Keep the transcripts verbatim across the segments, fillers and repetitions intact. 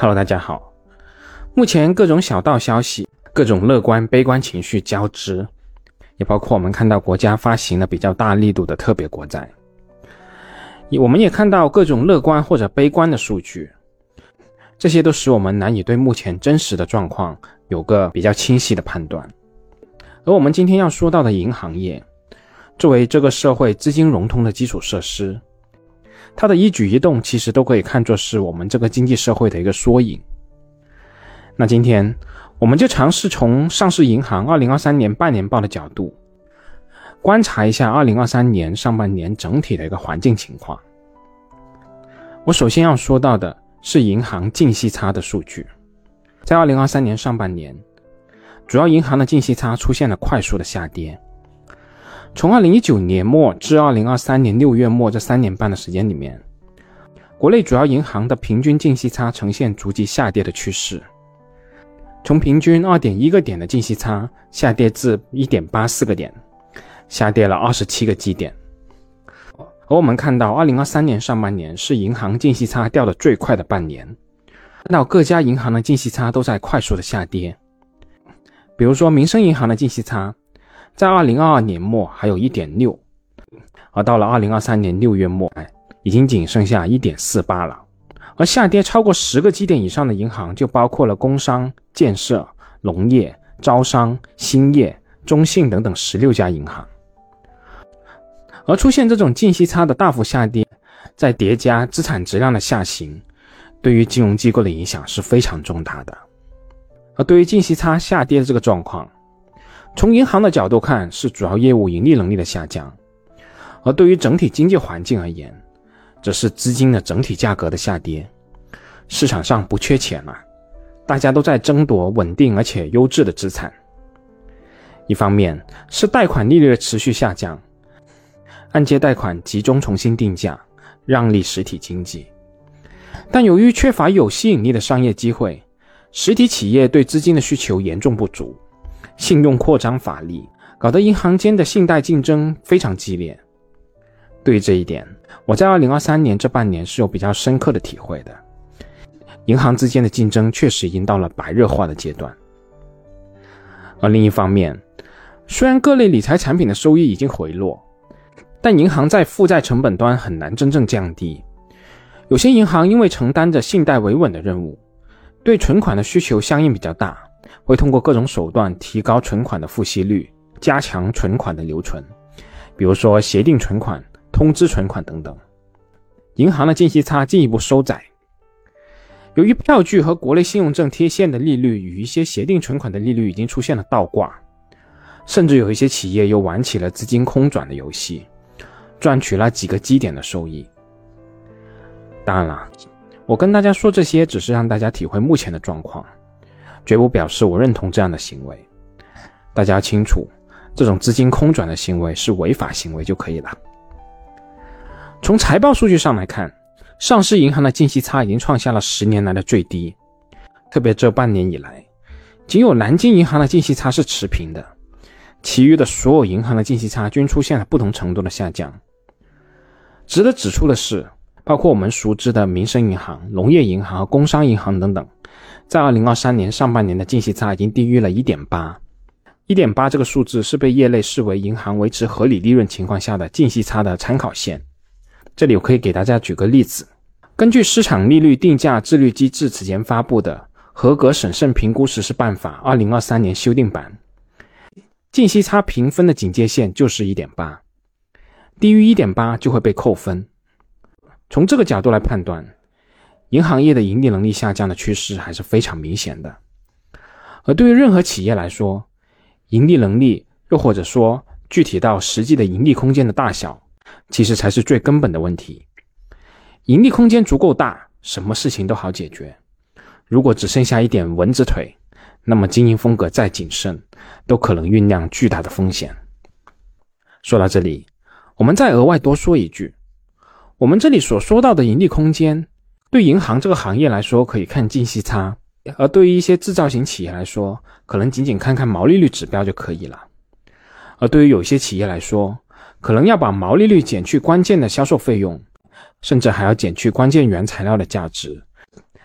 Hello， 大家好。目前各种小道消息，各种乐观悲观情绪交织，也包括我们看到国家发行了比较大力度的特别国债。我们也看到各种乐观或者悲观的数据，这些都使我们难以对目前真实的状况有个比较清晰的判断。而我们今天要说到的银行业，作为这个社会资金融通的基础设施，它的一举一动其实都可以看作是我们这个经济社会的一个缩影。那今天我们就尝试从上市银行二零二三年半年报的角度，观察一下二零二三年上半年整体的一个环境情况。我首先要说到的是银行净息差的数据。在二零二三年上半年，主要银行的净息差出现了快速的下跌。从二零一九年末至二零二三年六月末这三年半的时间里面，国内主要银行的平均净息差呈现逐级下跌的趋势，从平均 二点一 个点的净息差下跌至 一点八四 个点，下跌了二十七个基点。而我们看到二零二三年上半年是银行净息差掉得最快的半年，看到各家银行的净息差都在快速的下跌。比如说民生银行的净息差在二零二二年末还有 一点六， 而到了二零二三年六月末已经仅剩下 一点四八 了。而下跌超过十个基点以上的银行就包括了工商、建设、农业、招商、兴业、中信等等十六家银行。而出现这种净息差的大幅下跌，再叠加资产质量的下行，对于金融机构的影响是非常重大的。而对于净息差下跌的这个状况，从银行的角度看是主要业务盈利能力的下降，而对于整体经济环境而言，则是资金的整体价格的下跌。市场上不缺钱了，大家都在争夺稳定而且优质的资产。一方面是贷款利率的持续下降，按揭贷款集中重新定价，让利实体经济。但由于缺乏有吸引力的商业机会，实体企业对资金的需求严重不足，信用扩张乏力，搞得银行间的信贷竞争非常激烈。对于这一点，我在二零二三年这半年是有比较深刻的体会的。银行之间的竞争确实已经到了白热化的阶段。而另一方面，虽然各类理财产品的收益已经回落，但银行在负债成本端很难真正降低。有些银行因为承担着信贷维稳的任务，对存款的需求相应比较大，会通过各种手段提高存款的付息率，加强存款的留存，比如说协定存款、通知存款等等。银行的净息差进一步收窄。由于票据和国内信用证贴现的利率与一些协定存款的利率已经出现了倒挂，甚至有一些企业又玩起了资金空转的游戏，赚取了几个基点的收益。当然了，我跟大家说这些只是让大家体会目前的状况，绝不表示我认同这样的行为。大家要清楚，这种资金空转的行为是违法行为就可以了。从财报数据上来看，上市银行的净息差已经创下了十年来的最低，特别这半年以来，仅有南京银行的净息差是持平的，其余的所有银行的净息差均出现了不同程度的下降。值得指出的是，包括我们熟知的民生银行、农业银行和工商银行等等，在二零二三年上半年的净息差已经低于了 一点八。一点八 这个数字是被业内视为银行维持合理利润情况下的净息差的参考线。这里我可以给大家举个例子，根据市场利率定价自律机制此前发布的合格审慎评估实施办法二零二三年修订版，净息差评分的警戒线就是 一点八， 低于 一点八 就会被扣分。从这个角度来判断，银行业的盈利能力下降的趋势还是非常明显的。而对于任何企业来说，盈利能力又或者说具体到实际的盈利空间的大小，其实才是最根本的问题。盈利空间足够大，什么事情都好解决。如果只剩下一点蚊子腿，那么经营风格再谨慎，都可能酝酿巨大的风险。说到这里，我们再额外多说一句，我们这里所说到的盈利空间，对银行这个行业来说可以看净息差，而对于一些制造型企业来说，可能仅仅看看毛利率指标就可以了。而对于有些企业来说，可能要把毛利率减去关键的销售费用，甚至还要减去关键原材料的价值，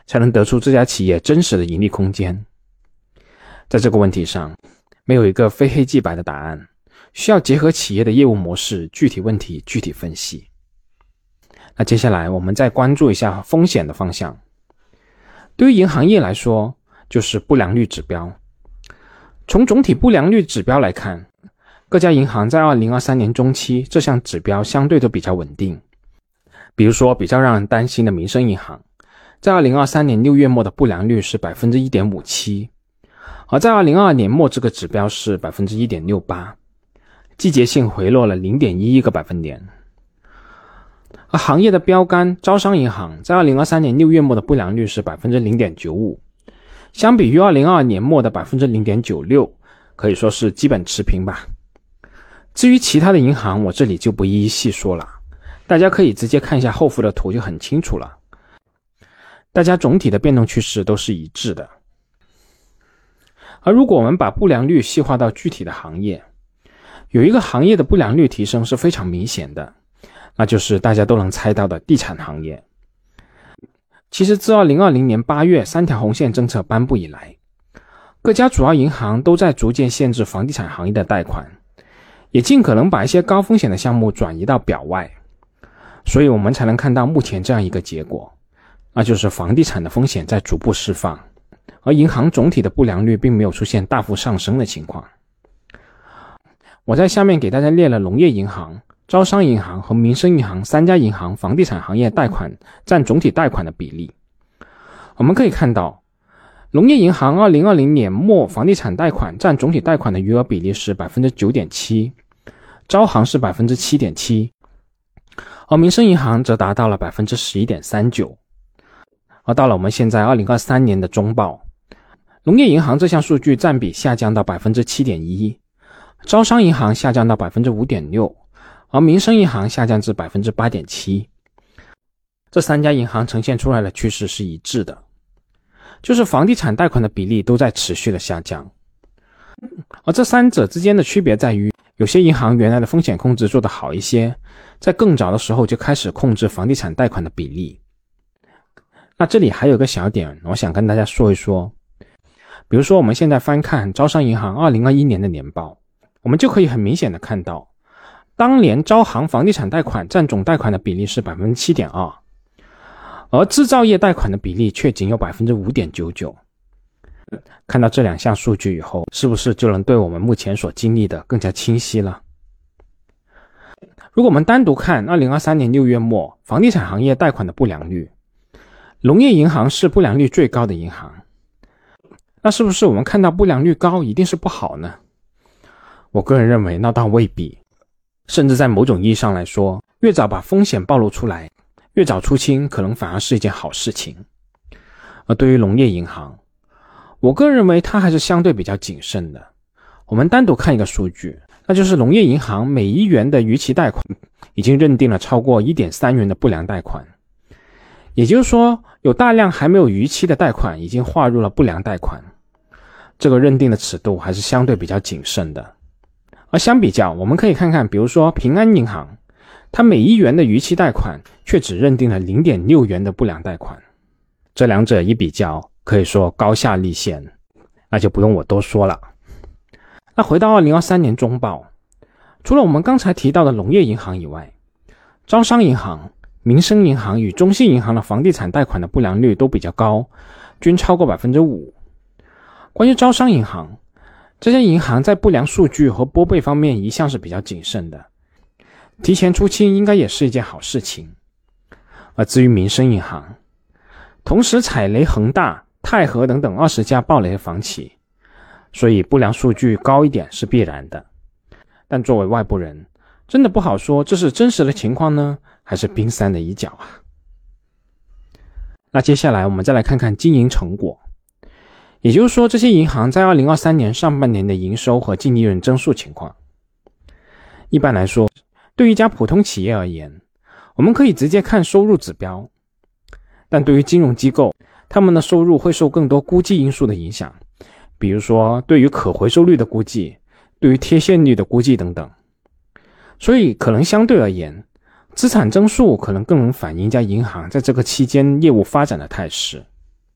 才能得出这家企业真实的盈利空间？在这个问题上，没有一个非黑即白的答案，需要结合企业的业务模式、具体问题具体分析。那接下来我们再关注一下风险的方向。对于银行业来说，就是不良率指标。从总体不良率指标来看，各家银行在二零二三年中期这项指标相对都比较稳定。比如说比较让人担心的民生银行，在二零二三年六月末的不良率是 百分之一点五七， 而在二零二二年末这个指标是 百分之一点六八， 季节性回落了 零点一一 个百分点。而行业的标杆招商银行在二零二三年六月末的不良率是 百分之零点九五， 相比于二零二二年末的 百分之零点九六， 可以说是基本持平吧。至于其他的银行，我这里就不一一细说了，大家可以直接看一下后幅的图就很清楚了。大家总体的变动趋势都是一致的。而如果我们把不良率细化到具体的行业，有一个行业的不良率提升是非常明显的，那就是大家都能猜到的地产行业。其实自二零二零年八月三条红线政策颁布以来，各家主要银行都在逐渐限制房地产行业的贷款，也尽可能把一些高风险的项目转移到表外，所以我们才能看到目前这样一个结果，那就是房地产的风险在逐步释放，而银行总体的不良率并没有出现大幅上升的情况。我在下面给大家列了农业银行、招商银行和民生银行三家银行房地产行业贷款占总体贷款的比例。我们可以看到，农业银行二零二零年末房地产贷款占总体贷款的余额比例是 百分之九点七， 招行是 百分之七点七， 而民生银行则达到了 百分之十一点三九。 而到了我们现在二零二三年的中报，农业银行这项数据占比下降到 百分之七点一， 招商银行下降到 百分之五点六， 而民生银行下降至 百分之八点七。 这三家银行呈现出来的趋势是一致的，就是房地产贷款的比例都在持续的下降。而这三者之间的区别在于，有些银行原来的风险控制做得好一些，在更早的时候就开始控制房地产贷款的比例。那这里还有个小点我想跟大家说一说，比如说我们现在翻看招商银行二零二一年的年报，我们就可以很明显的看到，当年招行房地产贷款占总贷款的比例是 百分之七点二， 而制造业贷款的比例却仅有 百分之五点九九。 看到这两项数据以后，是不是就能对我们目前所经历的更加清晰了？如果我们单独看二零二三年六月末房地产行业贷款的不良率，农业银行是不良率最高的银行，那是不是我们看到不良率高一定是不好呢？我个人认为那倒未必，甚至在某种意义上来说，越早把风险暴露出来，越早出清可能反而是一件好事情。而对于农业银行，我个人认为它还是相对比较谨慎的。我们单独看一个数据，那就是农业银行每一元的逾期贷款已经认定了超过 一点三元的不良贷款，也就是说有大量还没有逾期的贷款已经划入了不良贷款，这个认定的尺度还是相对比较谨慎的。而相比较，我们可以看看比如说平安银行，它每一元的逾期贷款却只认定了 零点六元的不良贷款，这两者一比较，可以说高下立现，那就不用我多说了。那回到二零二三年中报，除了我们刚才提到的农业银行以外，招商银行、民生银行与中信银行的房地产贷款的不良率都比较高，均超过 百分之五。 关于招商银行，这些银行在不良数据和拨备方面一向是比较谨慎的，提前出清应该也是一件好事情。而至于民生银行，同时踩雷恒大、泰禾等等二十家暴雷的房企，所以不良数据高一点是必然的。但作为外部人，真的不好说这是真实的情况呢，还是冰山的一角啊。那接下来我们再来看看经营成果，也就是说这些银行在二零二三年上半年的营收和净利润增速情况。一般来说，对于一家普通企业而言，我们可以直接看收入指标，但对于金融机构，他们的收入会受更多估计因素的影响，比如说对于可回收率的估计，对于贴现率的估计等等。所以可能相对而言，资产增速可能更能反映一家银行在这个期间业务发展的态势。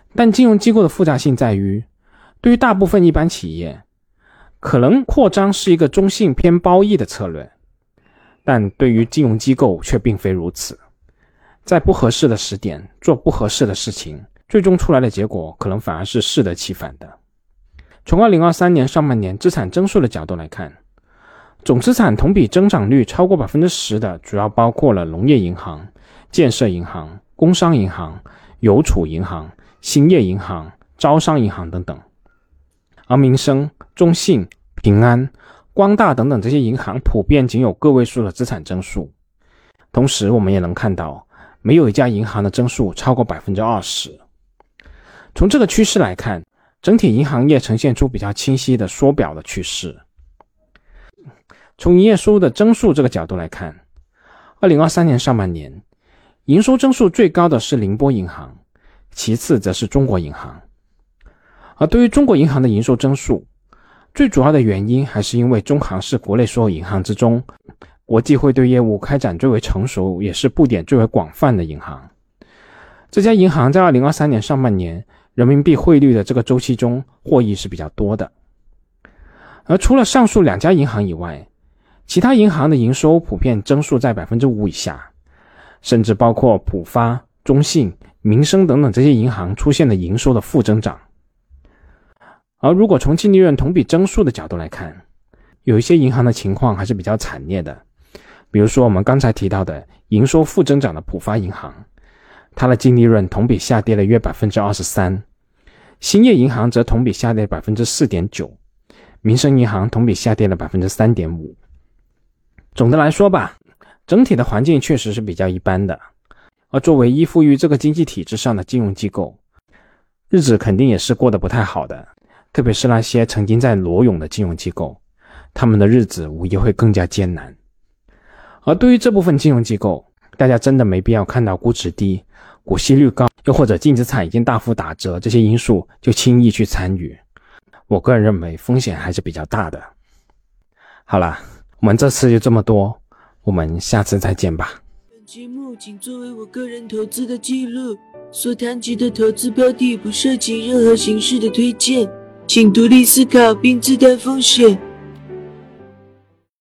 但金融机构的复杂性在于，对于大部分一般企业，可能扩张是一个中性偏褒义的策略，但对于金融机构却并非如此。在不合适的时点做不合适的事情，最终出来的结果可能反而是适得其反的。从二零二三年上半年资产增速的角度来看，总资产同比增长率超过 百分之十 的主要包括了农业银行、建设银行、工商银行、邮储银行、兴业银行、招商银行等等。而民生、中信、平安、光大等等这些银行普遍仅有个位数的资产增速。同时我们也能看到，没有一家银行的增速超过 百分之二十。 从这个趋势来看，整体银行业呈现出比较清晰的缩表的趋势。从营业收入的增速这个角度来看，二零二三年上半年营收增速最高的是宁波银行，其次则是中国银行。而对于中国银行的营收增速，最主要的原因还是因为中行是国内所有银行之中国际汇兑业务开展最为成熟，也是布点最为广泛的银行。这家银行在二零二三年上半年人民币汇率的这个周期中获益是比较多的。而除了上述两家银行以外，其他银行的营收普遍增速在 百分之五 以下，甚至包括浦发、中信、民生等等这些银行出现了营收的负增长。而如果从净利润同比增速的角度来看，有一些银行的情况还是比较惨烈的。比如说我们刚才提到的营收负增长的浦发银行，它的净利润同比下跌了约 百分之二十三， 兴业银行则同比下跌 百分之四点九， 民生银行同比下跌了 百分之三点五。 总的来说吧，整体的环境确实是比较一般的，而作为依附于这个经济体制上的金融机构，日子肯定也是过得不太好的，特别是那些曾经在裸泳的金融机构，他们的日子无疑会更加艰难。而对于这部分金融机构，大家真的没必要看到估值低、股息率高，又或者净资产已经大幅打折这些因素就轻易去参与。我个人认为风险还是比较大的。好啦，我们这次就这么多，我们下次再见吧。 本节目仅作为我个人投资的记录，所谈及的投资标的不涉及任何形式的推荐，请独立思考并自担风险。